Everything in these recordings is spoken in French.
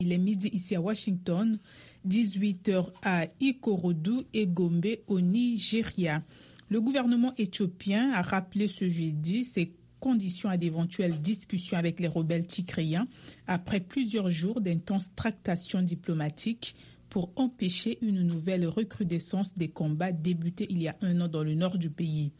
Il est midi ici à Washington, 18h à Ikorodu et Gombe au Nigeria. Le gouvernement éthiopien a rappelé ce jeudi ses conditions à d'éventuelles discussions avec les rebelles tigréens après plusieurs jours d'intenses tractations diplomatiques pour empêcher une nouvelle recrudescence des combats débutés il y a un an dans le nord du pays.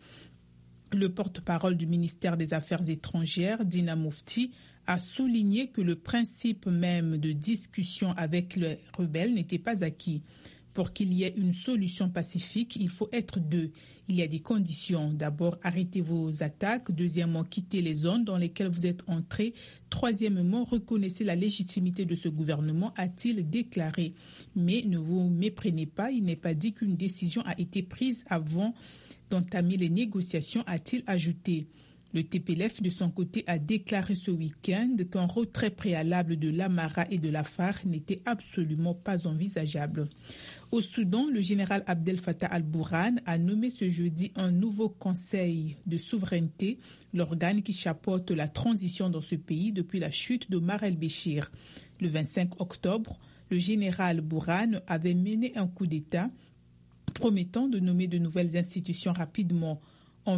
Le porte-parole du ministère des Affaires étrangères, Dina Mufti, a souligné que le principe même de discussion avec les rebelles n'était pas acquis. Pour qu'il y ait une solution pacifique, il faut être deux. Il y a des conditions. D'abord, arrêtez vos attaques. Deuxièmement, quittez les zones dans lesquelles vous êtes entrés. Troisièmement, reconnaissez la légitimité de ce gouvernement, a-t-il déclaré. Mais ne vous méprenez pas, il n'est pas dit qu'une décision a été prise avant d'entamer les négociations, a-t-il ajouté. Le TPLF, de son côté, a déclaré ce week-end qu'un retrait préalable de l'Amara et de l'Afar n'était absolument pas envisageable. Au Soudan, le général Abdel Fattah al-Burhan a nommé ce jeudi un nouveau conseil de souveraineté, l'organe qui chapeaute la transition dans ce pays depuis la chute d'Omar el-Béchir. Le 25 octobre, le général Burhan avait mené un coup d'État promettant de nommer de nouvelles institutions rapidement. En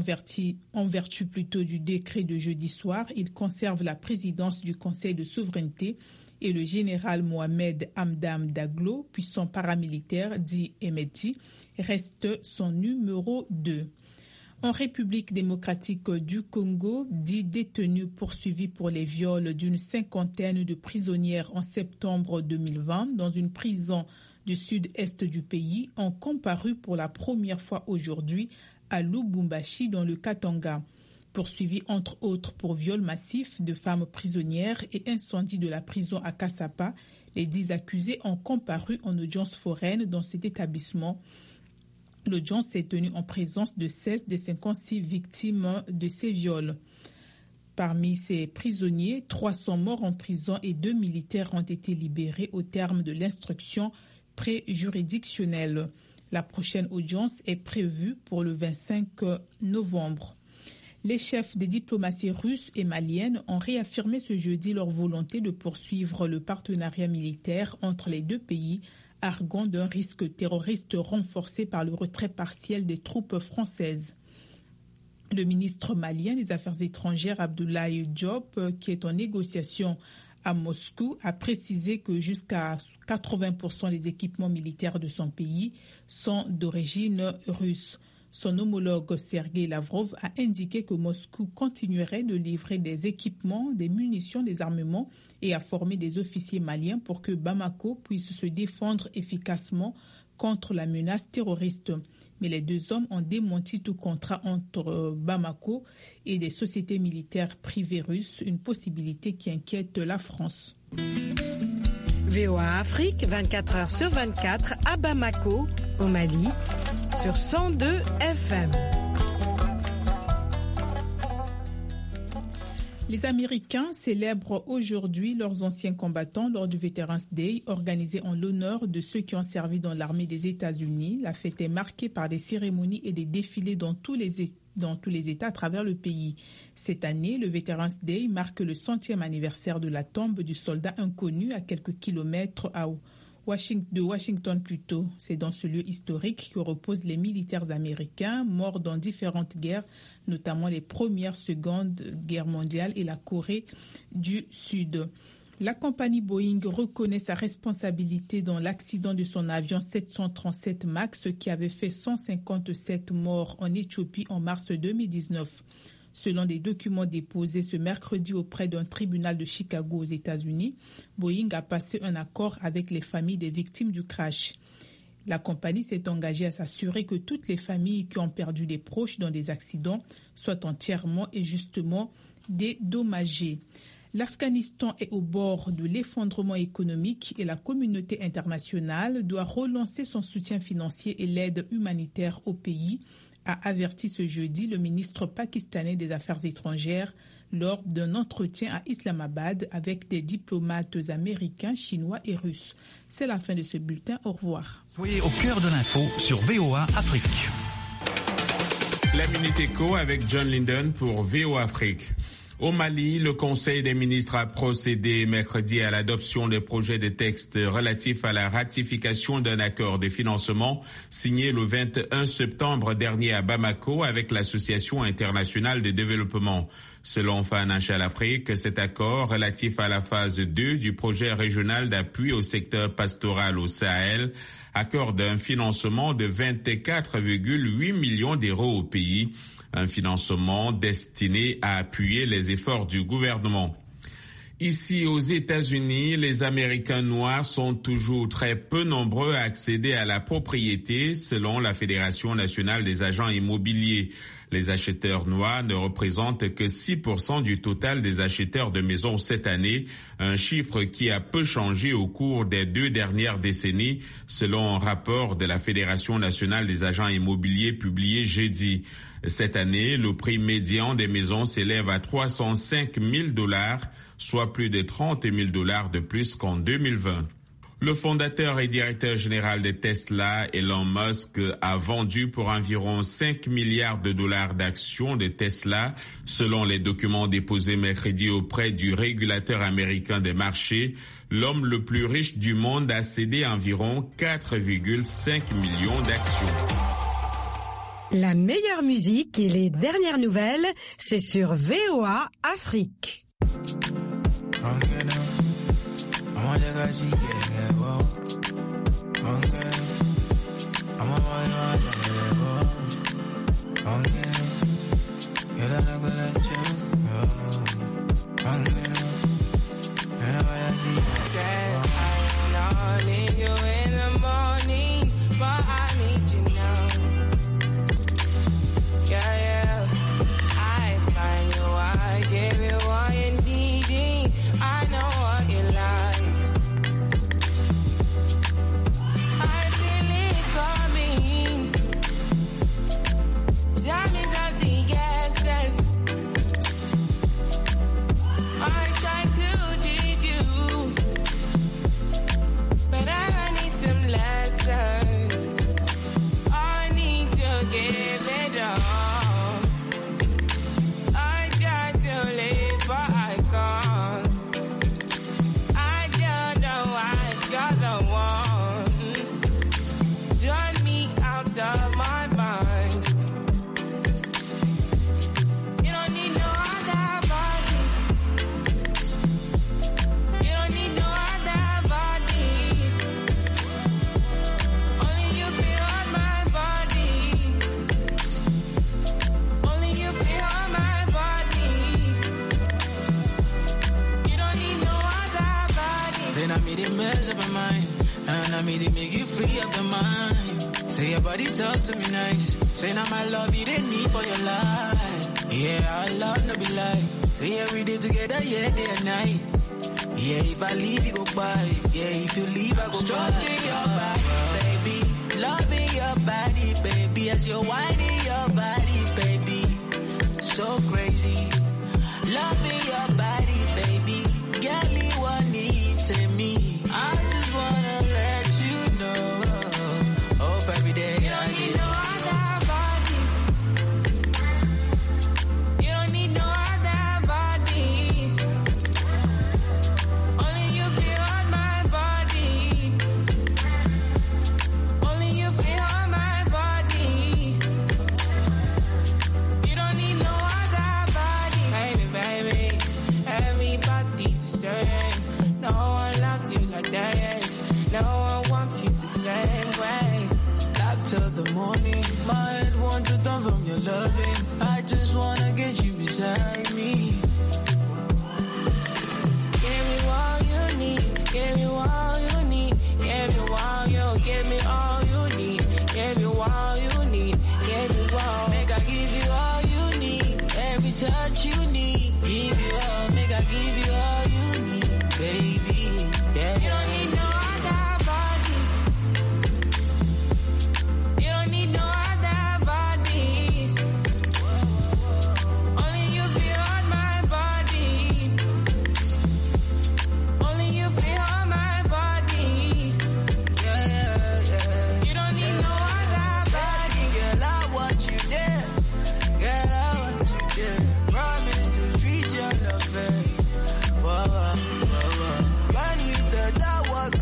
vertu plutôt du décret de jeudi soir, il conserve la présidence du Conseil de souveraineté et le général Mohamed Hamdam Daglo, puissant paramilitaire, dit Emeti, reste son numéro 2. En République démocratique du Congo, 10 détenus poursuivis pour les viols d'une cinquantaine de prisonnières en septembre 2020 dans une prison du sud-est du pays ont comparu pour la première fois aujourd'hui à Lubumbashi dans le Katanga. Poursuivis entre autres pour viol massif de femmes prisonnières et incendie de la prison à Kassapa, les 10 accusés ont comparu en audience foraine dans cet établissement. L'audience s'est tenue en présence de 16 des 56 victimes de ces viols. Parmi ces prisonniers, 3 sont morts en prison et 2 militaires ont été libérés au terme de l'instruction pré-juridictionnelle. La prochaine audience est prévue pour le 25 novembre. Les chefs des diplomaties russes et maliennes ont réaffirmé ce jeudi leur volonté de poursuivre le partenariat militaire entre les deux pays, arguant d'un risque terroriste renforcé par le retrait partiel des troupes françaises. Le ministre malien des Affaires étrangères, Abdoulaye Diop, qui est en négociation à Moscou, a précisé que jusqu'à 80% des équipements militaires de son pays sont d'origine russe. Son homologue Sergei Lavrov a indiqué que Moscou continuerait de livrer des équipements, des munitions, des armements et à former des officiers maliens pour que Bamako puisse se défendre efficacement contre la menace terroriste. Mais les deux hommes ont démenti tout contrat entre Bamako et des sociétés militaires privées russes, une possibilité qui inquiète la France. VOA Afrique, 24 heures sur 24 à Bamako, au Mali, sur 102 FM. Les Américains célèbrent aujourd'hui leurs anciens combattants lors du Veterans Day, organisé en l'honneur de ceux qui ont servi dans l'armée des États-Unis. La fête est marquée par des cérémonies et des défilés dans tous les États à travers le pays. Cette année, le Veterans Day marque le 100e anniversaire de la tombe du soldat inconnu à quelques kilomètres de Washington plutôt. C'est dans ce lieu historique que reposent les militaires américains morts dans différentes guerres, notamment les premières, secondes guerres mondiales et la Corée du Sud. La compagnie Boeing reconnaît sa responsabilité dans l'accident de son avion 737 MAX qui avait fait 157 morts en Éthiopie en mars 2019. Selon des documents déposés ce mercredi auprès d'un tribunal de Chicago aux États-Unis, Boeing a passé un accord avec les familles des victimes du crash. La compagnie s'est engagée à s'assurer que toutes les familles qui ont perdu des proches dans des accidents soient entièrement et justement dédommagées. L'Afghanistan est au bord de l'effondrement économique et la communauté internationale doit relancer son soutien financier et l'aide humanitaire au pays, a averti ce jeudi le ministre pakistanais des Affaires étrangères lors d'un entretien à Islamabad avec des diplomates américains, chinois et russes. C'est la fin de ce bulletin. Au revoir. Soyez au cœur de l'info sur VOA Afrique. La Minute Éco avec John Linden pour VOA Afrique. Au Mali, le Conseil des ministres a procédé mercredi à l'adoption des projets de textes relatifs à la ratification d'un accord de financement signé le 21 septembre dernier à Bamako avec l'Association internationale de développement. Selon Financial Afrique, cet accord relatif à la phase 2 du projet régional d'appui au secteur pastoral au Sahel accorde un financement de 24,8 millions d'euros au pays. Un financement destiné à appuyer les efforts du gouvernement. Ici, aux États-Unis, les Américains noirs sont toujours très peu nombreux à accéder à la propriété, selon la Fédération nationale des agents immobiliers. Les acheteurs noirs ne représentent que 6% du total des acheteurs de maisons cette année, un chiffre qui a peu changé au cours des 2 dernières décennies, selon un rapport de la Fédération nationale des agents immobiliers publié jeudi. Cette année, le prix médian des maisons s'élève à $305 000, soit plus de $30 000 de plus qu'en 2020. Le fondateur et directeur général de Tesla, Elon Musk, a vendu pour environ $5 milliards d'actions de Tesla, selon les documents déposés mercredi auprès du régulateur américain des marchés. L'homme le plus riche du monde a cédé environ 4,5 millions d'actions. La meilleure musique et les dernières nouvelles, c'est sur VOA Afrique. Talk to me nice. Say now my love you didn't need for your life. Yeah, our love no be lie. Say yeah, we did together, yeah, day and night. Yeah, if I leave you go by. Yeah, if you leave I go stroking your body, baby. Loving your body, baby. As you're whining your body, baby. So crazy. Loving your body, baby. Girl, you want it to me. I just wanna let